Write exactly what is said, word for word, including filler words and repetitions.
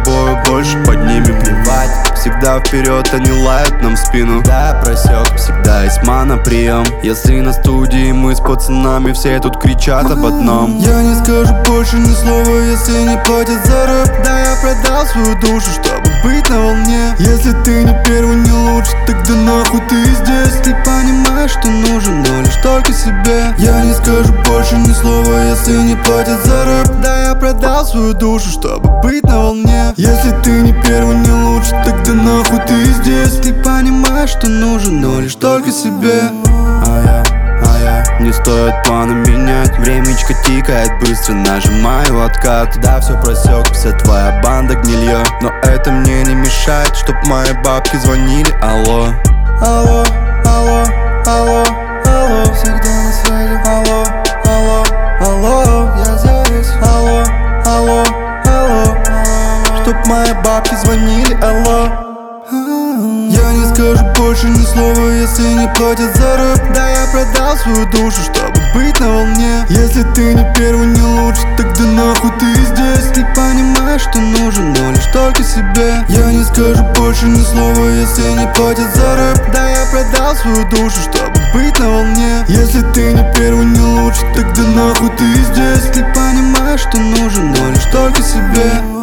тобою больше поднимем. Плевать, всегда вперед, они лают нам в спину. Да, я просек, всегда есть мана прием. Если на студии мы с пацанами, все тут кричат об одном. Я не скажу больше ни слова, если не платят за рэп. Да, я продал свою душу, чтобы быть на волне. Если ты не первый, не лучше, тогда нахуй ты здесь. Ты понимаешь, что нужен, но лишь только себе. Я не скажу больше ни слова, если не платят за рэп. Да, я продал свою душу, чтобы быть на волне. Если ты не первый, не лучше, тогда нахуй ты здесь. Ты понимаешь, что нужен, но лишь только себе. А я, а я не стоит планы менять. Времечко тикает быстро, нажимаю откат. Да, все просек, вся твоя банда гнилье. Но это мне не мешает, чтоб мои бабки звонили. Алло, алло, алло, алло, алло. Всегда на связи. Алло, алло, алло, я здесь. Алло, алло, алло, чтоб мои бабки звонили. Алло. Я не скажу больше ни слова, если не платят за рэп. Да, я продал свою душу, чтобы быть на волне. Если ты не первый, не лучше, тогда нахуй ты здесь. Ты понимаешь, что нужен, но лишь только себе. Я не скажу больше ни слова, если не платят за рэп. Да, я продал свою душу, чтобы быть на волне. Если ты не первый, не лучше, тогда нахуй ты здесь. Ты понимаешь, что нужен, но лишь только себе.